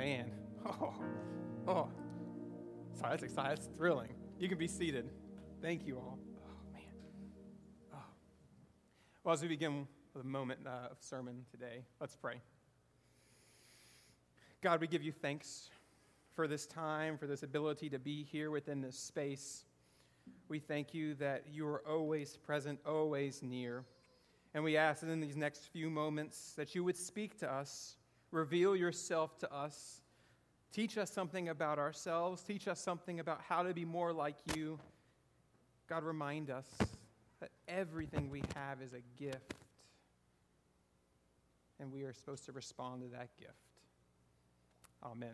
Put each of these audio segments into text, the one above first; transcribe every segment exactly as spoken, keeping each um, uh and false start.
man. Oh, oh. Sorry, that's exciting. That's thrilling. You can be seated. Thank you all. Oh, man. Oh. Well, as we begin with a moment uh, of sermon today, let's pray. God, we give you thanks for this time, for this ability to be here within this space. We thank you that you are always present, always near. And we ask that in these next few moments that you would speak to us, reveal yourself to us, teach us something about ourselves, teach us something about how to be more like you. God, remind us that everything we have is a gift, and we are supposed to respond to that gift. Amen.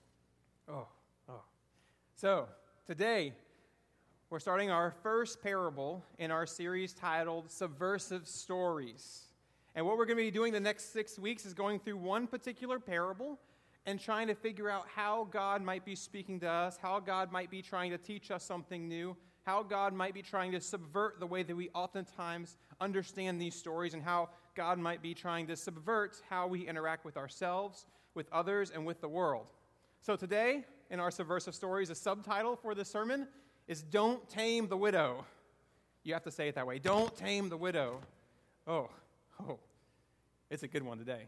Oh, oh. So, today, we're starting our first parable in our series titled Subversive Stories. And what we're going to be doing the next six weeks is going through one particular parable and trying to figure out how God might be speaking to us, how God might be trying to teach us something new, how God might be trying to subvert the way that we oftentimes understand these stories, and how God might be trying to subvert how we interact with ourselves, with others, and with the world. So today, in our Subversive Stories, the subtitle for the sermon is Don't Tame the Widow. You have to say it that way. Don't tame the widow. Oh, oh, it's a good one today.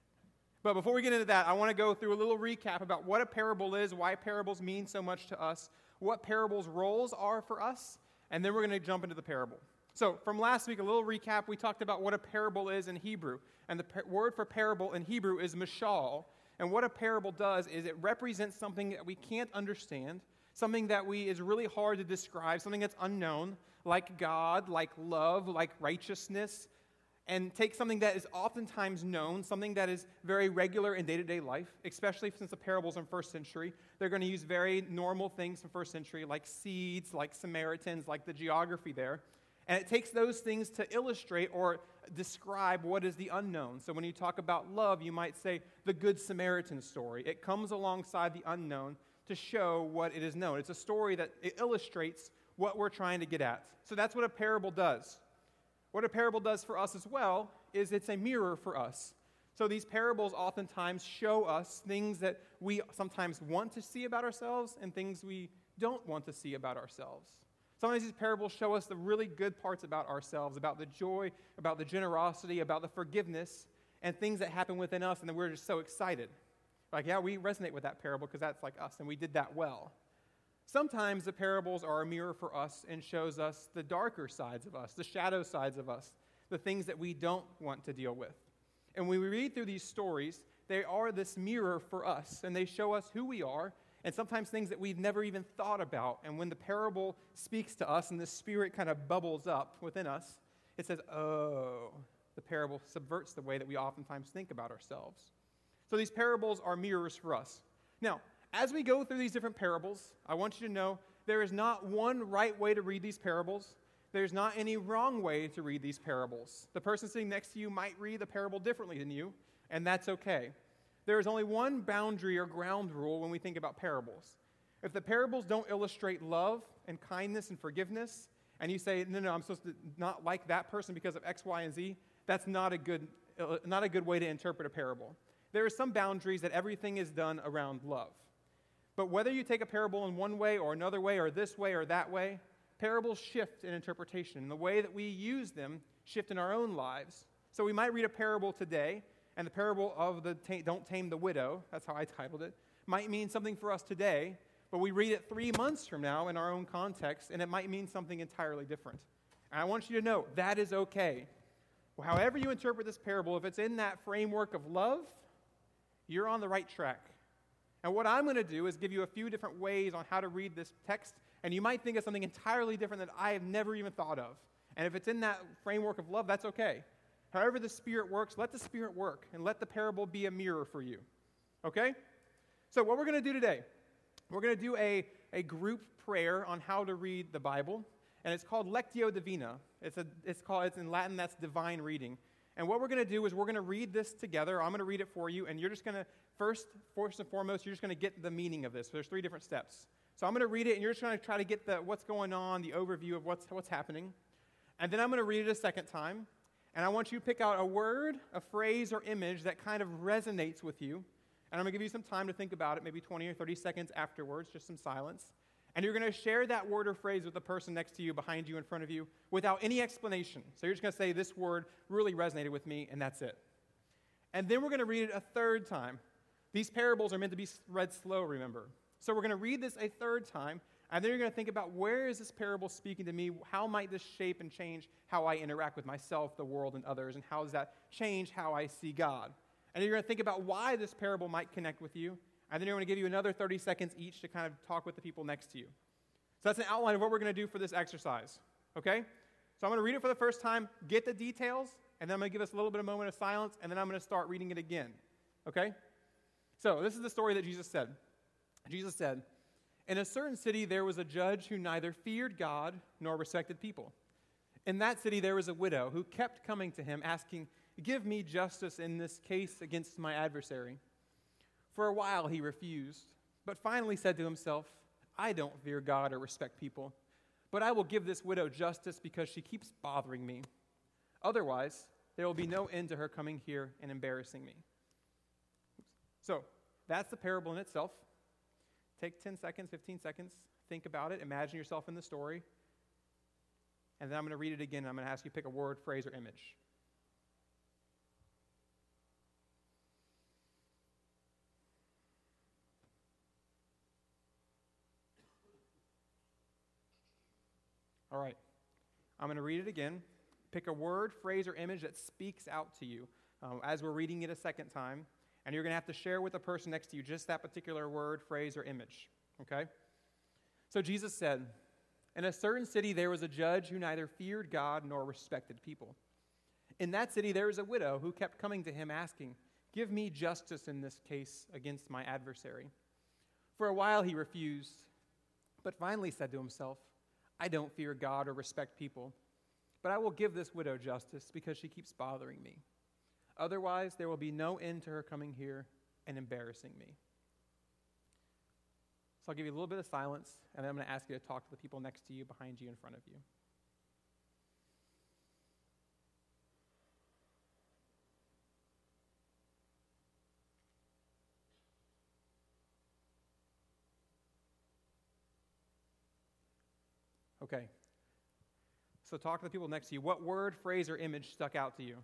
But before we get into that, I want to go through a little recap about what a parable is, why parables mean so much to us, what parables' roles are for us, and then we're going to jump into the parable. So from last week, a little recap, we talked about what a parable is in Hebrew. And the par- word for parable in Hebrew is mashal. And what a parable does is it represents something that we can't understand, something that we is really hard to describe, something that's unknown, like God, like love, like righteousness, and take something that is oftentimes known, something that is very regular in day-to-day life, especially since the parables in first century. They're going to use very normal things from first century, like seeds, like Samaritans, like the geography there. And it takes those things to illustrate or describe what is the unknown. So when you talk about love, you might say the Good Samaritan story. It comes alongside the unknown to show what it is known. It's a story that it illustrates what we're trying to get at. So that's what a parable does. What a parable does for us as well is it's a mirror for us. So these parables oftentimes show us things that we sometimes want to see about ourselves and things we don't want to see about ourselves. Sometimes these parables show us the really good parts about ourselves, about the joy, about the generosity, about the forgiveness, and things that happen within us, and then we're just so excited. Like, yeah, we resonate with that parable because that's like us, and we did that well. Sometimes the parables are a mirror for us and shows us the darker sides of us, the shadow sides of us, the things that we don't want to deal with. And when we read through these stories, they are this mirror for us, and they show us who we are, and sometimes things that we've never even thought about. And when the parable speaks to us and the Spirit kind of bubbles up within us, it says, oh, the parable subverts the way that we oftentimes think about ourselves. So these parables are mirrors for us. Now, as we go through these different parables, I want you to know there is not one right way to read these parables. There's not any wrong way to read these parables. The person sitting next to you might read the parable differently than you, and that's okay. There is only one boundary or ground rule when we think about parables. If the parables don't illustrate love and kindness and forgiveness, and you say, no, no, I'm supposed to not like that person because of X, Y, and Z, that's not a good, not a good way to interpret a parable. There are some boundaries that everything is done around love. But whether you take a parable in one way or another way or this way or that way, parables shift in interpretation. And the way that we use them shift in our own lives. So we might read a parable today, and the parable of the ta- Don't Tame the Widow, that's how I titled it, might mean something for us today, but we read it three months from now in our own context, and it might mean something entirely different. And I want you to know that is okay. Well, however you interpret this parable, if it's in that framework of love, you're on the right track. And what I'm going to do is give you a few different ways on how to read this text, and you might think of something entirely different that I have never even thought of. And if it's in that framework of love, that's okay. However the Spirit works, let the Spirit work, and let the parable be a mirror for you. Okay? So what we're going to do today, we're going to do a, a group prayer on how to read the Bible, and it's called Lectio Divina. It's a it's called it's in Latin, that's divine reading. And what we're going to do is we're going to read this together. I'm going to read it for you, and you're just going to, first, first and foremost, you're just going to get the meaning of this. So there's three different steps. So I'm going to read it, and you're just going to try to get the what's going on, the overview of what's what's happening. And then I'm going to read it a second time, and I want you to pick out a word, a phrase, or image that kind of resonates with you. And I'm going to give you some time to think about it, maybe twenty or thirty seconds afterwards, just some silence. And you're going to share that word or phrase with the person next to you, behind you, in front of you, without any explanation. So you're just going to say, this word really resonated with me, and that's it. And then we're going to read it a third time. These parables are meant to be read slow, remember. So we're going to read this a third time, and then you're going to think about, where is this parable speaking to me? How might this shape and change how I interact with myself, the world, and others? And how does that change how I see God? And you're going to think about why this parable might connect with you. And then you're going to give you another thirty seconds each to kind of talk with the people next to you. So that's an outline of what we're going to do for this exercise. Okay? So I'm going to read it for the first time, get the details, and then I'm going to give us a little bit of moment of silence, and then I'm going to start reading it again. Okay? So this is the story that Jesus said. Jesus said, "In a certain city there was a judge who neither feared God nor respected people. In that city there was a widow who kept coming to him, asking, 'Give me justice in this case against my adversary.' For a while he refused, but finally said to himself, 'I don't fear God or respect people, but I will give this widow justice because she keeps bothering me. Otherwise, there will be no end to her coming here and embarrassing me.'" So that's the parable in itself. Take ten seconds, fifteen seconds, think about it, imagine yourself in the story, and then I'm going to read it again, and I'm going to ask you to pick a word, phrase, or image. All right, I'm going to read it again. Pick a word, phrase, or image that speaks out to you um, as we're reading it a second time. And you're going to have to share with the person next to you just that particular word, phrase, or image. Okay? So Jesus said, "In a certain city there was a judge who neither feared God nor respected people. In that city there was a widow who kept coming to him asking, 'Give me justice in this case against my adversary.' For a while he refused, but finally said to himself, 'I don't fear God or respect people, but I will give this widow justice because she keeps bothering me. Otherwise, there will be no end to her coming here and embarrassing me.'" So I'll give you a little bit of silence, and then I'm going to ask you to talk to the people next to you, behind you, in front of you. Okay. So talk to the people next to you. What word, phrase, or image stuck out to you?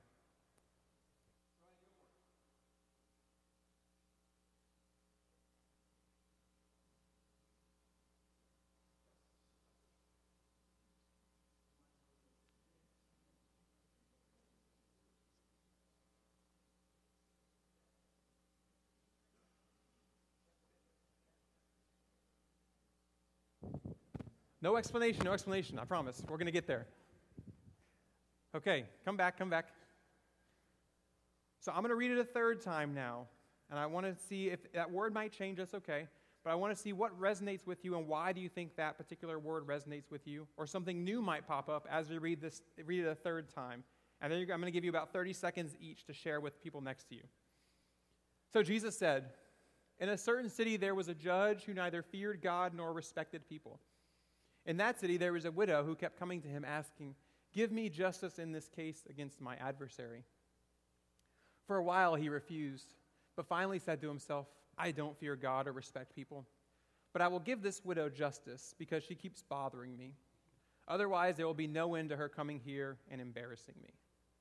No explanation, no explanation, I promise. We're going to get there. Okay, come back, come back. So I'm going to read it a third time now, and I want to see if that word might change, that's okay, but I want to see what resonates with you and why do you think that particular word resonates with you, or something new might pop up as we read this, read it a third time. And then I'm going to give you about thirty seconds each to share with people next to you. So Jesus said, "In a certain city there was a judge who neither feared God nor respected people. In that city there was a widow who kept coming to him asking, 'Give me justice in this case against my adversary.' For a while he refused, but finally said to himself, 'I don't fear God or respect people, but I will give this widow justice because she keeps bothering me. Otherwise there will be no end to her coming here and embarrassing me.'"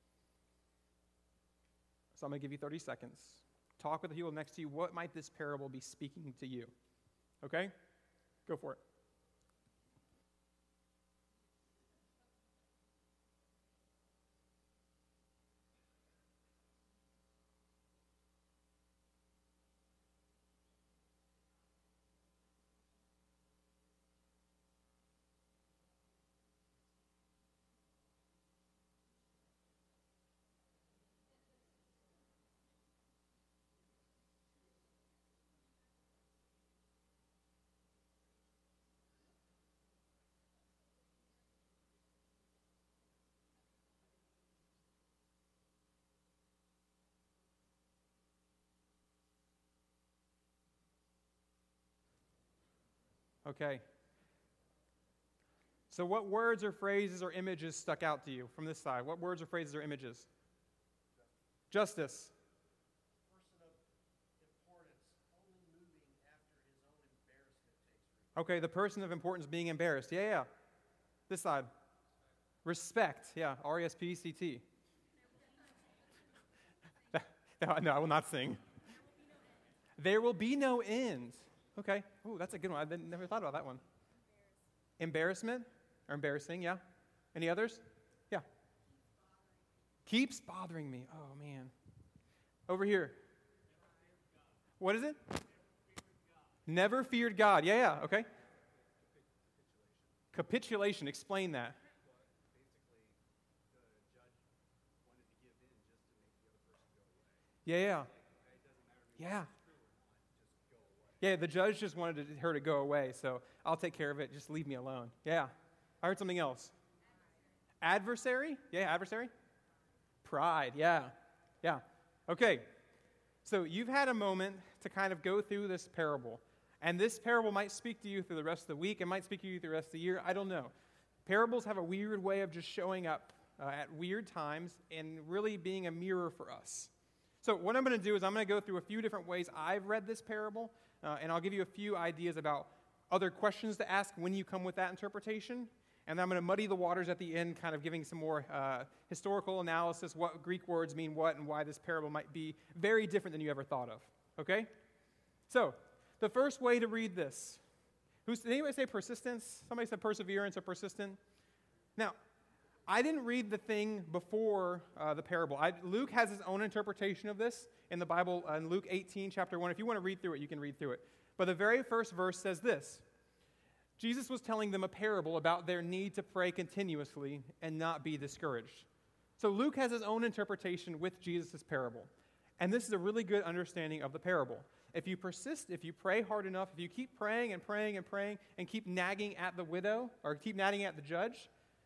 So I'm going to give you thirty seconds. Talk with the people next to you. What might this parable be speaking to you? Okay? Go for it. Okay. So what words or phrases or images stuck out to you from this side? What words or phrases or images? Justice. Person of importance Okay, the person of importance being embarrassed. Yeah, yeah. This side. Respect. Yeah, R E S P C T. No, no, I will not sing. There will be no end. Okay. Oh, that's a good one. I never thought about that one. Embarrassment or embarrassing, yeah. Any others? Yeah. Keeps bothering me. Oh, man. Over here. What is it? Never feared God. Yeah, yeah. Okay. Capitulation. Explain that. Yeah, yeah. Yeah. Yeah, the judge just wanted to, her to go away, so I'll take care of it. Just leave me alone. Yeah. I heard something else. Adversary? Yeah, adversary. Pride. Yeah. Yeah. Okay. So you've had a moment to kind of go through this parable. And this parable might speak to you through the rest of the week. It might speak to you through the rest of the year. I don't know. Parables have a weird way of just showing up uh, at weird times and really being a mirror for us. So what I'm going to do is I'm going to go through a few different ways I've read this parable, uh, and I'll give you a few ideas about other questions to ask when you come with that interpretation. And then I'm going to muddy the waters at the end, kind of giving some more uh, historical analysis, what Greek words mean what, and why this parable might be very different than you ever thought of. Okay? So, the first way to read this. Who's, did anybody say persistence? Somebody said perseverance or persistent? Now, I didn't read the thing before uh, the parable. I, Luke has his own interpretation of this in the Bible, uh, in Luke eighteen, chapter one. If you want to read through it, you can read through it. But the very first verse says this. Jesus was telling them a parable about their need to pray continuously and not be discouraged. So Luke has his own interpretation with Jesus' parable. And this is a really good understanding of the parable. If you persist, if you pray hard enough, if you keep praying and praying and praying and keep nagging at the widow or keep nagging at the judge,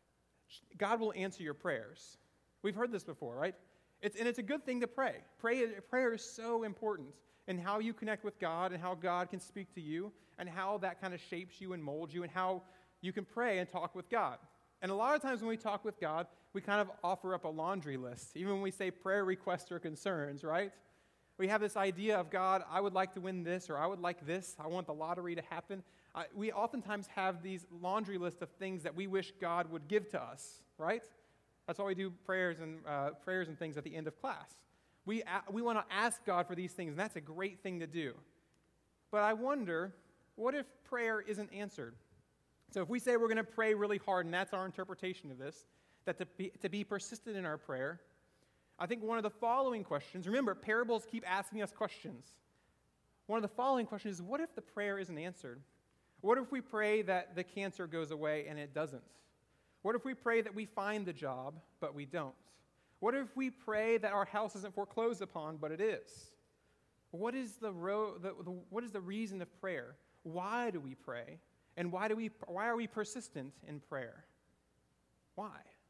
God will answer your prayers. We've heard this before, right? It's, and it's a good thing to pray. Pray. Prayer is so important in how you connect with God and how God can speak to you and how that kind of shapes you and molds you and how you can pray and talk with God. And a lot of times when we talk with God, we kind of offer up a laundry list, even when we say prayer requests or concerns, right? We have this idea of, God, I would like to win this, or I would like this. I want the lottery to happen. Uh, we oftentimes have these laundry lists of things that we wish God would give to us, right? That's why we do prayers and uh, prayers and things at the end of class. We, uh, we want to ask God for these things, and that's a great thing to do. But I wonder, what if prayer isn't answered? So if we say we're going to pray really hard, and that's our interpretation of this, that to be, to be persistent in our prayer, I think one of the following questions, remember, parables keep asking us questions. One of the following questions is, what if the prayer isn't answered? What if we pray that the cancer goes away and it doesn't? What if we pray that we find the job, but we don't? What if we pray that our house isn't foreclosed upon, but it is? What is the, ro- the, the what is the reason of prayer? Why do we pray? And why do we why are we persistent in prayer? Why?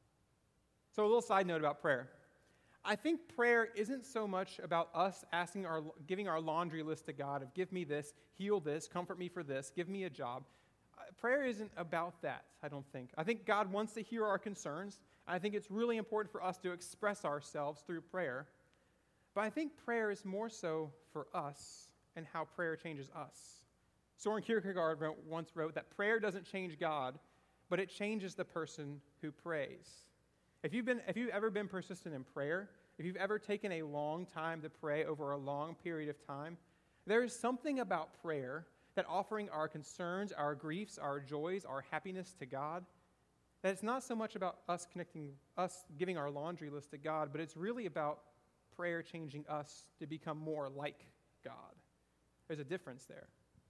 So a little side note about prayer. I think prayer isn't so much about us asking our giving our laundry list to God of give me this, heal this, comfort me for this, give me a job. Uh, prayer isn't about that, I don't think. I think God wants to hear our concerns. I think it's really important for us to express ourselves through prayer. But I think prayer is more so for us and how prayer changes us. Soren Kierkegaard wrote, once wrote that prayer doesn't change God, but it changes the person who prays. If you've been, if you've ever been persistent in prayer, if you've ever taken a long time to pray over a long period of time, there is something about prayer that offering our concerns, our griefs, our joys, our happiness to God, that it's not so much about us connecting, us giving our laundry list to God, but it's really about prayer changing us to become more like God. There's a difference there.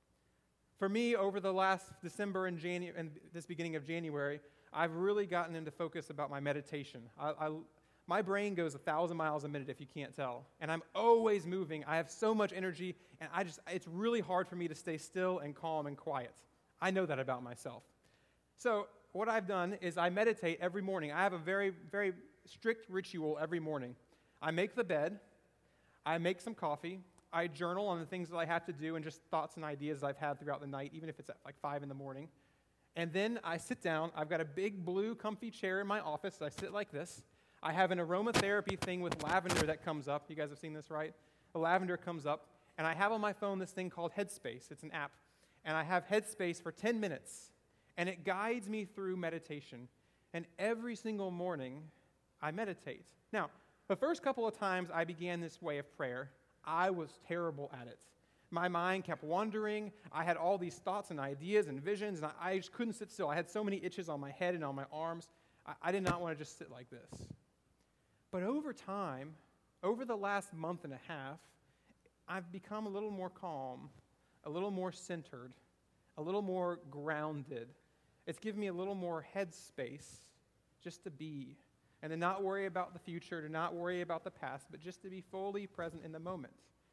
For me, over the last December and, Janu- and this beginning of January, I've really gotten into focus about my meditation. I, I, my brain goes a thousand miles a minute if you can't tell, and I'm always moving. I have so much energy, and I just—it's really hard for me to stay still and calm and quiet. I know that about myself. So what I've done is I meditate every morning. I have a very, very strict ritual every morning. I make the bed. I make some coffee. I journal on the things that I have to do and just thoughts and ideas I've had throughout the night, even if it's at like five in the morning. And then I sit down. I've got a big blue comfy chair in my office. I sit like this. I have an aromatherapy thing with lavender that comes up. You guys have seen this, right? The lavender comes up. And I have on my phone this thing called Headspace. It's an app. and I have Headspace for ten minutes, and it guides me through meditation. And every single morning, I meditate. Now, the first couple of times I began this way of prayer, I was terrible at it. My mind kept wandering. I had all these thoughts and ideas and visions, and I, I just couldn't sit still. I had so many itches on my head and on my arms. I, I did not want to just sit like this. But over time, over the last month and a half, I've become a little more calm, a little more centered, a little more grounded. It's given me a little more headspace just to be, and to not worry about the future, to not worry about the past, but just to be fully present in the moment.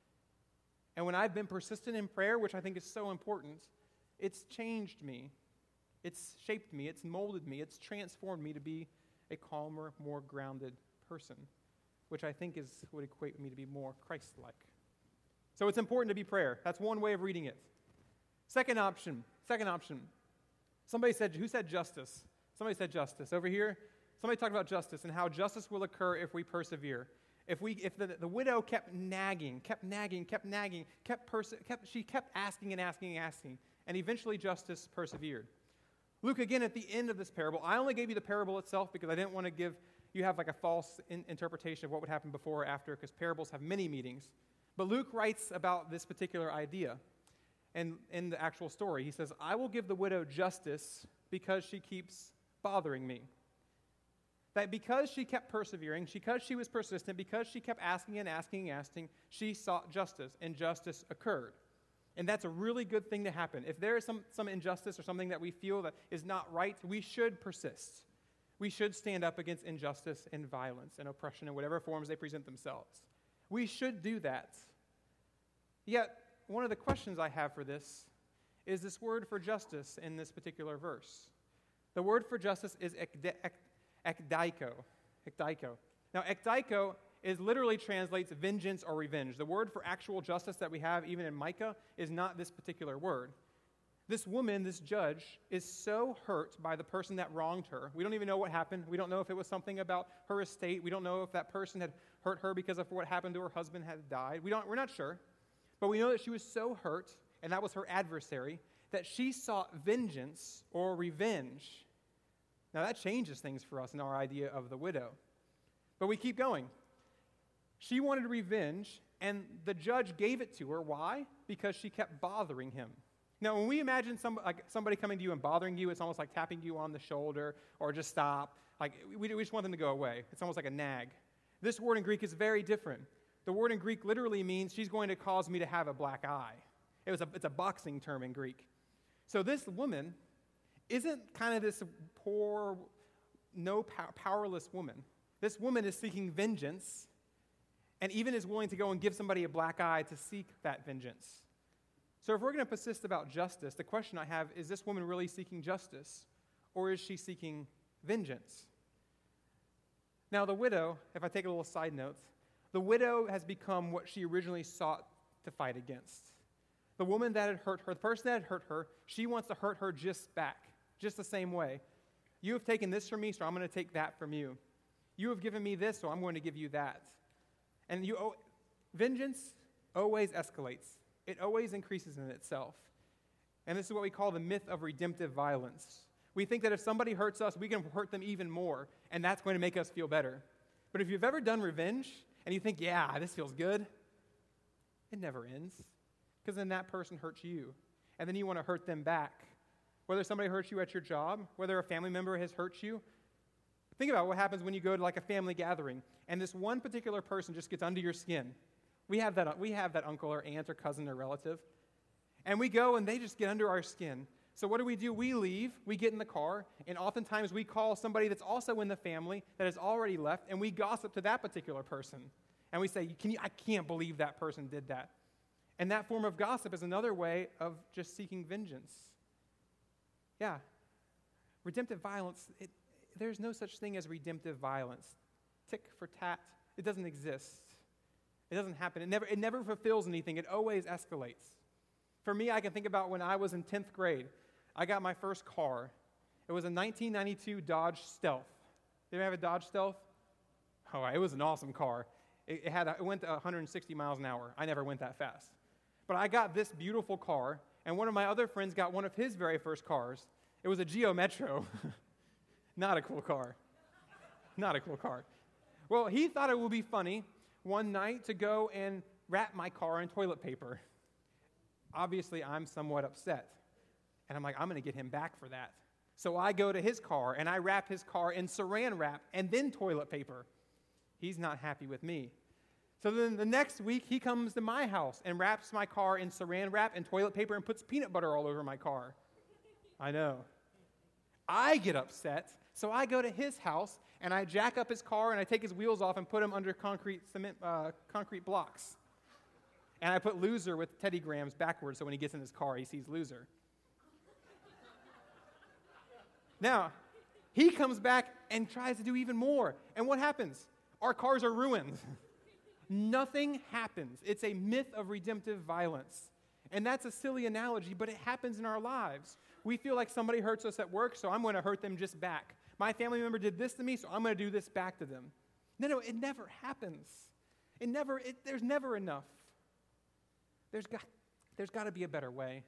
And when I've been persistent in prayer, which I think is so important, it's changed me. It's shaped me. It's molded me. It's transformed me to be a calmer, more grounded person, which I think is would equate me to be more Christ-like. So it's important to be prayer. That's one way of reading it. Second option, second option. Somebody said, who said justice? Somebody said justice. Over here, somebody talked about justice and how justice will occur if we persevere. If we, if the, the widow kept nagging, kept nagging, kept nagging, kept, perse- kept she kept asking and asking and asking, and eventually justice persevered. Luke, again, at the end of this parable, I only gave you the parable itself because I didn't want to give you have like a false in- interpretation of what would happen before or after, because parables have many meanings. But Luke writes about this particular idea, and in the actual story, he says, "I will give the widow justice because she keeps bothering me." That because she kept persevering, because she was persistent, because she kept asking and asking and asking, she sought justice, and justice occurred. And that's a really good thing to happen. If there is some, some injustice or something that we feel that is not right, we should persist. We should stand up against injustice and violence and oppression in whatever forms they present themselves. We should do that. Yet, one of the questions I have for this is this word for justice in this particular verse. The word for justice is ekde- ek- ekdaiko. Ekdaiko. Now, ekdaiko is literally translates vengeance or revenge. The word for actual justice that we have even in Micah is not this particular word. This woman, this judge, is so hurt by the person that wronged her. We don't even know what happened. We don't know if it was something about her estate. We don't know if that person had hurt her because of what happened to her husband had died. We don't, we're not sure. But we know that she was so hurt, and that was her adversary, that she sought vengeance or revenge. Now that changes things for us in our idea of the widow. But we keep going. She wanted revenge, and the judge gave it to her. Why? Because she kept bothering him. Now, when we imagine some, like somebody coming to you and bothering you, it's almost like tapping you on the shoulder or just stop. Like we, we just want them to go away. It's almost like a nag. This word in Greek is very different. The word in Greek literally means she's going to cause me to have a black eye. It was a, it's a boxing term in Greek. So this woman isn't kind of this poor, no pow- powerless woman. This woman is seeking vengeance, and even is willing to go and give somebody a black eye to seek that vengeance. So if we're going to persist about justice, the question I have, is this woman really seeking justice, or is she seeking vengeance? Now the widow, if I take a little side note, the widow has become what she originally sought to fight against. The woman that had hurt her, the person that had hurt her, she wants to hurt her just back, just the same way. You have taken this from me, so I'm going to take that from you. You have given me this, so I'm going to give you that. And you, oh, vengeance always escalates. It always increases in itself. And this is what we call the myth of redemptive violence. We think that if somebody hurts us, we can hurt them even more, and that's going to make us feel better. But if you've ever done revenge, and you think, yeah, this feels good, it never ends. Because then that person hurts you, and then you want to hurt them back. Whether somebody hurts you at your job, whether a family member has hurt you. Think about what happens when you go to like a family gathering, and this one particular person just gets under your skin. We have that, we have that uncle or aunt or cousin or relative. And we go and they just get under our skin. So what do we do? We leave, we get in the car, and oftentimes we call somebody that's also in the family that has already left, and we gossip to that particular person. And we say, Can you, I can't believe that person did that. And that form of gossip is another way of just seeking vengeance. Yeah. Redemptive violence, it, there's no such thing as redemptive violence. Tick for tat, it doesn't exist. It doesn't happen. It never, it never fulfills anything. It always escalates. For me, I can think about when I was in tenth grade. I got my first car. It was a nineteen ninety-two Dodge Stealth. Did you have a Dodge Stealth? Oh, it was an awesome car. It, it had a, it went to one hundred sixty miles an hour. I never went that fast. but I got this beautiful car, and one of my other friends got one of his very first cars. It was a Geo Metro. Not a cool car. Not a cool car. Well, he thought it would be funny one night to go and wrap my car in toilet paper. Obviously, I'm somewhat upset. And I'm like, I'm going to get him back for that. So I go to his car, and I wrap his car in saran wrap and then toilet paper. He's not happy with me. So then the next week, he comes to my house and wraps my car in saran wrap and toilet paper and puts peanut butter all over my car. I know. I get upset, so I go to his house, and I jack up his car, and I take his wheels off and put them under concrete cement, uh, concrete blocks. And I put loser with Teddy Grahams backwards, so when he gets in his car, he sees loser. Now, he comes back and tries to do even more. And what happens? Our cars are ruined. Nothing happens. It's a myth of redemptive violence. And that's a silly analogy, but it happens in our lives. We feel like somebody hurts us at work, so I'm going to hurt them just back. My family member did this to me, so I'm going to do this back to them. No, no, it never happens. It never. It, there's never enough. There's got, there's got to be a better way.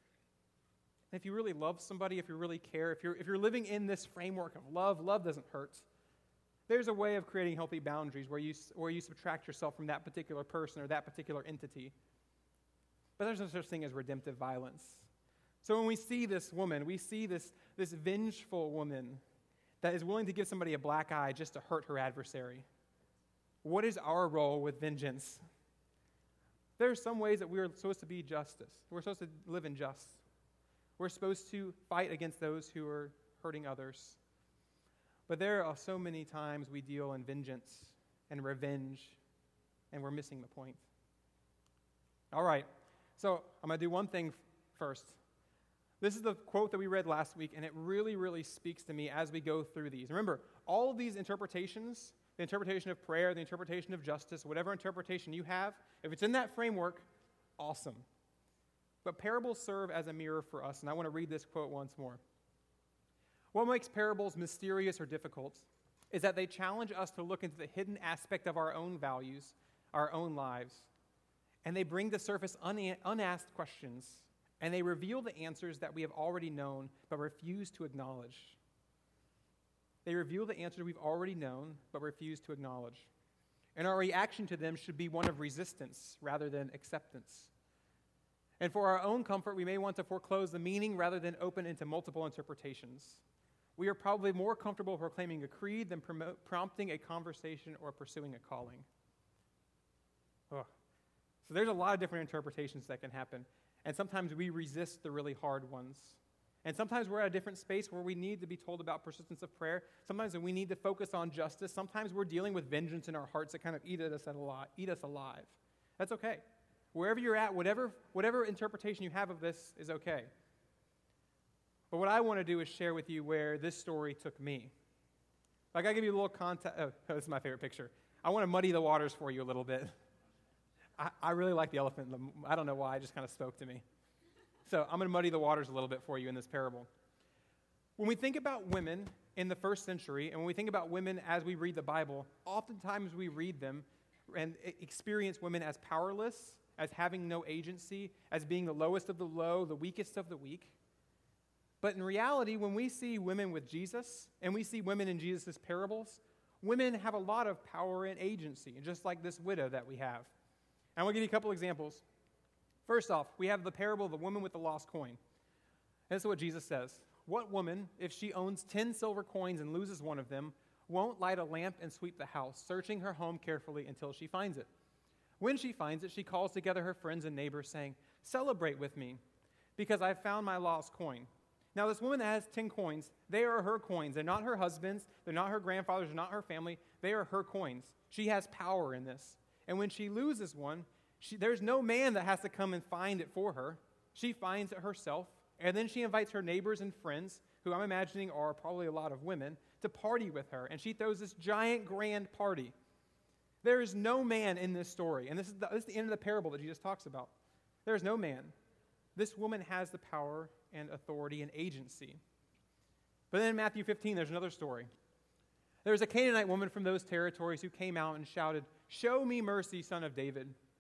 And if you really love somebody, if you really care, if you're if you're living in this framework of love, love doesn't hurt. There's a way of creating healthy boundaries where you where you subtract yourself from that particular person or that particular entity. But there's no such thing as redemptive violence. So when we see this woman, we see this, this vengeful woman that is willing to give somebody a black eye just to hurt her adversary. What is our role with vengeance? There are some ways that we are supposed to be justice. We're supposed to live in justice. We're supposed to fight against those who are hurting others. But there are so many times we deal in vengeance and revenge, and we're missing the point. All right, so I'm going to do one thing first. This is the quote that we read last week, and it really, really speaks to me as we go through these. Remember, all of these interpretations, the interpretation of prayer, the interpretation of justice, whatever interpretation you have, if it's in that framework, awesome. But parables serve as a mirror for us, and I want to read this quote once more. What makes parables mysterious or difficult is that they challenge us to look into the hidden aspect of our own values, our own lives, and they bring to surface un- unasked questions, and they reveal the answers that we have already known but refuse to acknowledge. They reveal the answers we've already known but refuse to acknowledge. And our reaction to them should be one of resistance rather than acceptance. And for our own comfort, we may want to foreclose the meaning rather than open into multiple interpretations. We are probably more comfortable proclaiming a creed than promote, prompting a conversation or pursuing a calling. Ugh. So there's a lot of different interpretations that can happen. And sometimes we resist the really hard ones. And sometimes we're at a different space where we need to be told about persistence of prayer. Sometimes we need to focus on justice. Sometimes we're dealing with vengeance in our hearts that kind of eat us, at a lot, eat us alive. That's okay. Wherever you're at, whatever, whatever interpretation you have of this is okay. But what I want to do is share with you where this story took me. Like, I give you a little context. Oh, this is my favorite picture. I want to muddy the waters for you a little bit. I, I really like the elephant. I don't know why. It just kind of spoke to me. So I'm going to muddy the waters a little bit for you in this parable. When we think about women in the first century, and when we think about women as we read the Bible, oftentimes we read them and experience women as powerless, as having no agency, as being the lowest of the low, the weakest of the weak. But in reality, when we see women with Jesus, and we see women in Jesus' parables, women have a lot of power and agency, just like this widow that we have. And I want to give you a couple examples. First off, we have the parable of the woman with the lost coin. This is what Jesus says. What woman, if she owns ten silver coins and loses one of them, won't light a lamp and sweep the house, searching her home carefully until she finds it? When she finds it, she calls together her friends and neighbors, saying, "Celebrate with me, because I found my lost coin." Now, this woman that has ten coins, they are her coins. They're not her husband's. They're not her grandfather's. They're not her family. They are her coins. She has power in this. And when she loses one, she, there's no man that has to come and find it for her. She finds it herself, and then she invites her neighbors and friends, who I'm imagining are probably a lot of women, to party with her. And she throws this giant grand party. There is no man in this story, and this is, the, this is the end of the parable that Jesus talks about. There is no man. This woman has the power and authority and agency. But then in Matthew fifteen, there's another story. There was a Canaanite woman from those territories who came out and shouted, "Show me mercy, son of David.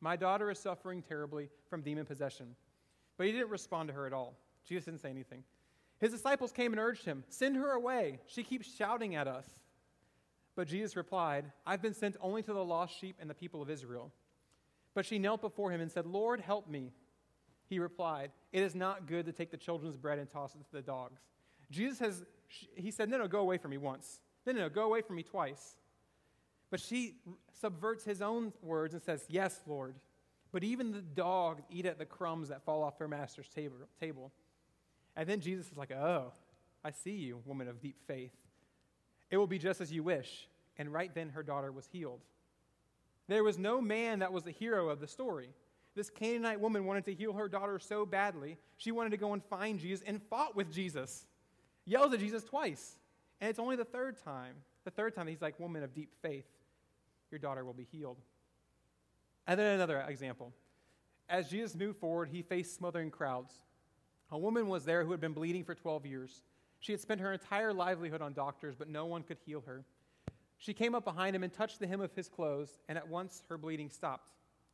My daughter is suffering terribly from demon possession." But he didn't respond to her at all. Jesus didn't say anything. His disciples came and urged him, "Send her away. She keeps shouting at us." But Jesus replied, "I've been sent only to the lost sheep and the people of Israel." But she knelt before him and said, "Lord, help me." He replied, "It is not good to take the children's bread and toss it to the dogs." Jesus has, he said, no, no, go away from me once. No, no, no, go away from me twice. But she subverts his own words and says, "Yes, Lord, but even the dogs eat at the crumbs that fall off their master's table." And then Jesus is like, "Oh, I see you, woman of deep faith. It will be just as you wish." And right then her daughter was healed. There was no man that was the hero of the story. This Canaanite woman wanted to heal her daughter so badly, she wanted to go and find Jesus and fought with Jesus. Yells at Jesus twice. And it's only the third time. The third time he's like, "Woman of deep faith, your daughter will be healed." And then another example. As Jesus moved forward, he faced smothering crowds. A woman was there who had been bleeding for twelve years. She had spent her entire livelihood on doctors, but no one could heal her. She came up behind him and touched the hem of his clothes, and at once her bleeding stopped.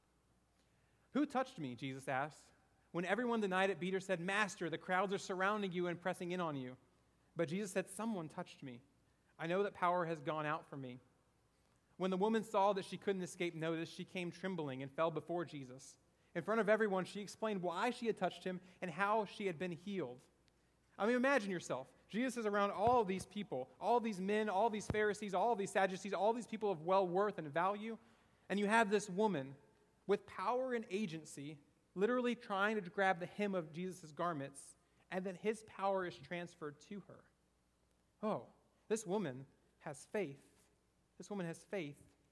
"Who touched me?" Jesus asked. When everyone denied it, Peter said, "Master, the crowds are surrounding you and pressing in on you." But Jesus said, "Someone touched me. I know that power has gone out from me." When the woman saw that she couldn't escape notice, she came trembling and fell before Jesus. In front of everyone, she explained why she had touched him and how she had been healed. I mean, imagine yourself. Jesus is around all of these people, all these men, all these Pharisees, all these Sadducees, all these people of well worth and value, and you have this woman with power and agency literally trying to grab the hem of Jesus' garments, and then his power is transferred to her. Oh, this woman has faith. This woman has faith,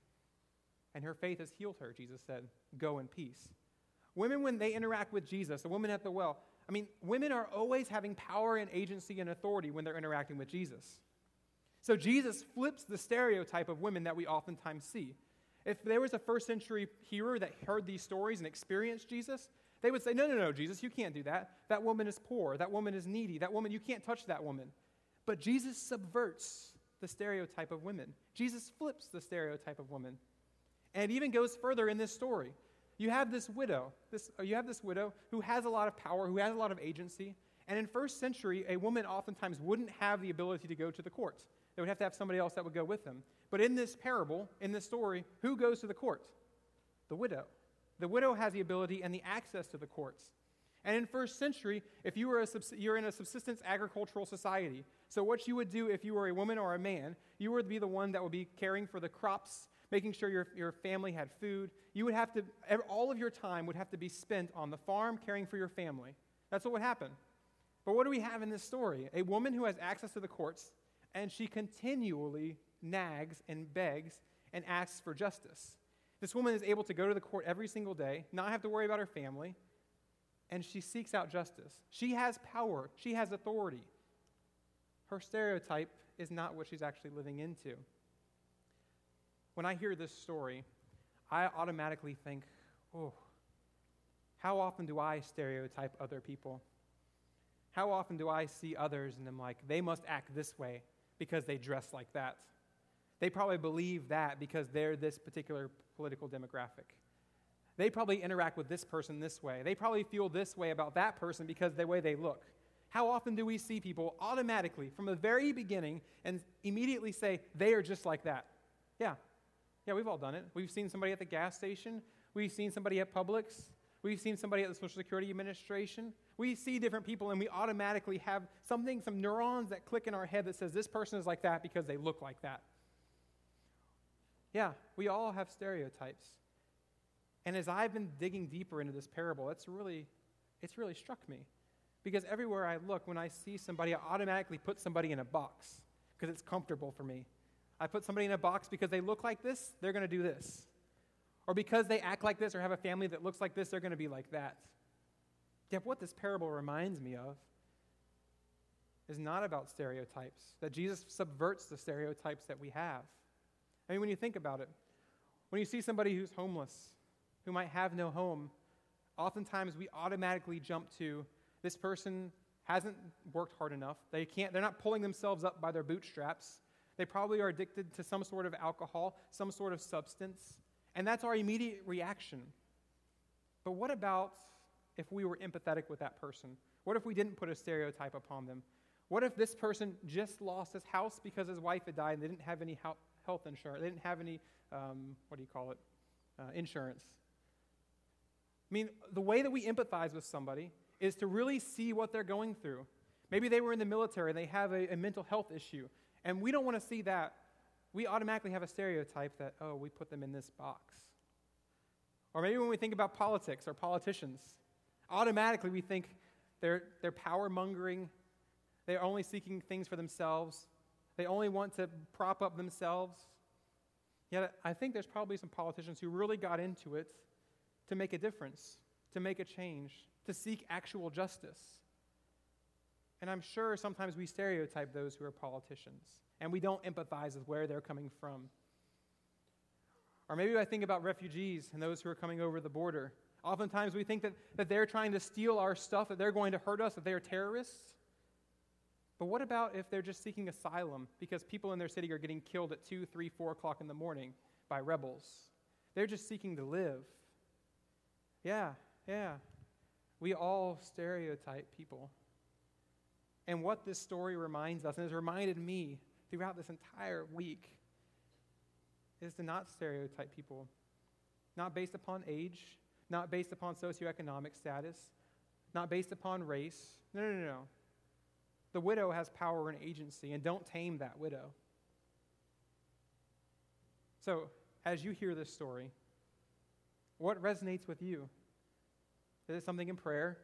and her faith has healed her, Jesus said. Go in peace. Women, when they interact with Jesus, the woman at the well, I mean, women are always having power and agency and authority when they're interacting with Jesus. So Jesus flips the stereotype of women that we oftentimes see. If there was a first century hearer that heard these stories and experienced Jesus, they would say, no, no, no, Jesus, you can't do that. That woman is poor. That woman is needy. That woman, you can't touch that woman. But Jesus subverts the stereotype of women. Jesus flips the stereotype of women. And it even goes further in this story. You have this widow, this, you have this widow who has a lot of power, who has a lot of agency. And in first century, a woman oftentimes wouldn't have the ability to go to the court. They would have to have somebody else that would go with them. But in this parable, in this story, who goes to the court? The widow. The widow has the ability and the access to the courts. And in first century, if you were a subs- you're in a subsistence agricultural society, so what you would do if you were a woman or a man, you would be the one that would be caring for the crops, making sure your, your family had food. You would have to, all of your time would have to be spent on the farm caring for your family. That's what would happen. But what do we have in this story? A woman who has access to the courts, and she continually nags and begs and asks for justice. This woman is able to go to the court every single day, not have to worry about her family, and she seeks out justice. She has power. She has authority. Her stereotype is not what she's actually living into. When I hear this story, I automatically think, oh, how often do I stereotype other people? How often do I see others and I'm like, they must act this way because they dress like that. They probably believe that because they're this particular political demographic. They probably interact with this person this way. They probably feel this way about that person because of the way they look. How often do we see people automatically from the very beginning and immediately say, they are just like that? Yeah. Yeah, we've all done it. We've seen somebody at the gas station. We've seen somebody at Publix. We've seen somebody at the Social Security Administration. We see different people and we automatically have something, some neurons that click in our head that says this person is like that because they look like that. Yeah, we all have stereotypes. And as I've been digging deeper into this parable, it's really, it's really struck me. Because everywhere I look, when I see somebody, I automatically put somebody in a box because it's comfortable for me. I put somebody in a box because they look like this, they're going to do this. Or because they act like this or have a family that looks like this, they're going to be like that. Yet what this parable reminds me of is not about stereotypes, that Jesus subverts the stereotypes that we have. I mean, when you think about it, when you see somebody who's homeless, who might have no home, oftentimes we automatically jump to this person hasn't worked hard enough. They can't, they're not pulling themselves up by their bootstraps. They probably are addicted to some sort of alcohol, some sort of substance. And that's our immediate reaction. But what about if we were empathetic with that person? What if we didn't put a stereotype upon them? What if this person just lost his house because his wife had died and they didn't have any health insurance? They didn't have any, um, what do you call it, uh, insurance. I mean, the way that we empathize with somebody is to really see what they're going through. Maybe they were in the military and they have a, a mental health issue, and we don't want to see that. We automatically have a stereotype that, oh, we put them in this box. Or maybe when we think about politics or politicians, automatically we think they're, they're power-mongering, they're only seeking things for themselves, they only want to prop up themselves. Yet I think there's probably some politicians who really got into it to make a difference, to make a change, to seek actual justice. And I'm sure sometimes we stereotype those who are politicians, and we don't empathize with where they're coming from. Or maybe I think about refugees and those who are coming over the border. Oftentimes we think that, that they're trying to steal our stuff, that they're going to hurt us, that they're terrorists. But what about if they're just seeking asylum because people in their city are getting killed at two, three, four o'clock in the morning by rebels? They're just seeking to live. Yeah, yeah. We all stereotype people. And what this story reminds us, and has reminded me throughout this entire week, is to not stereotype people. Not based upon age, not based upon socioeconomic status, not based upon race. No, no, no, no. The widow has power and agency, and don't tame that widow. So, as you hear this story, what resonates with you? Is it something in prayer?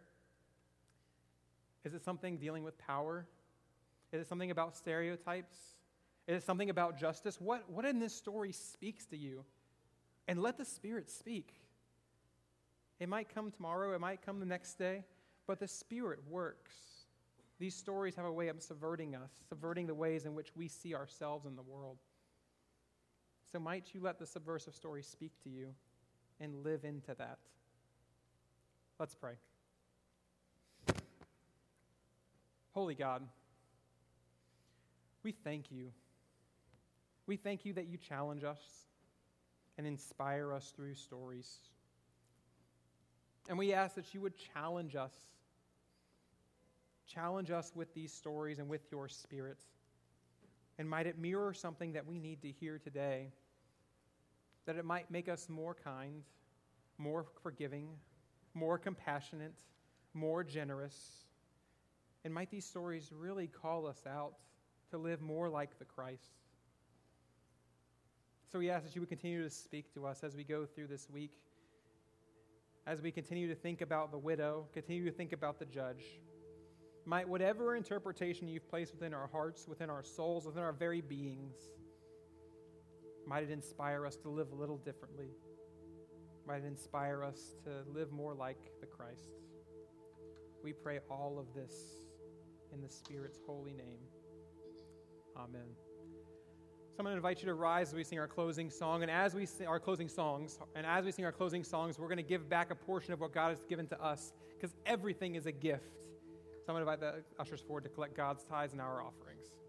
Is it something dealing with power? Is it something about stereotypes? Is it something about justice? What, what in this story speaks to you? And let the Spirit speak. It might come tomorrow, it might come the next day, but the Spirit works. These stories have a way of subverting us, subverting the ways in which we see ourselves in the world. So might you let the subversive story speak to you and live into that. Let's pray. Holy God, we thank you. We thank you that you challenge us and inspire us through stories. And we ask that you would challenge us. Challenge us with these stories and with your Spirit. And might it mirror something that we need to hear today, that it might make us more kind, more forgiving, more compassionate, more generous. And might these stories really call us out to live more like the Christ. So we ask that you would continue to speak to us as we go through this week, as we continue to think about the widow, continue to think about the judge. Might whatever interpretation you've placed within our hearts, within our souls, within our very beings, might it inspire us to live a little differently. Might it inspire us to live more like the Christ. We pray all of this in the Spirit's holy name. Amen. So I'm going to invite you to rise as we sing our closing song. And as we sing our closing songs, and as we sing our closing songs, we're going to give back a portion of what God has given to us, because everything is a gift. So I'm going to invite the ushers forward to collect God's tithes and our offerings.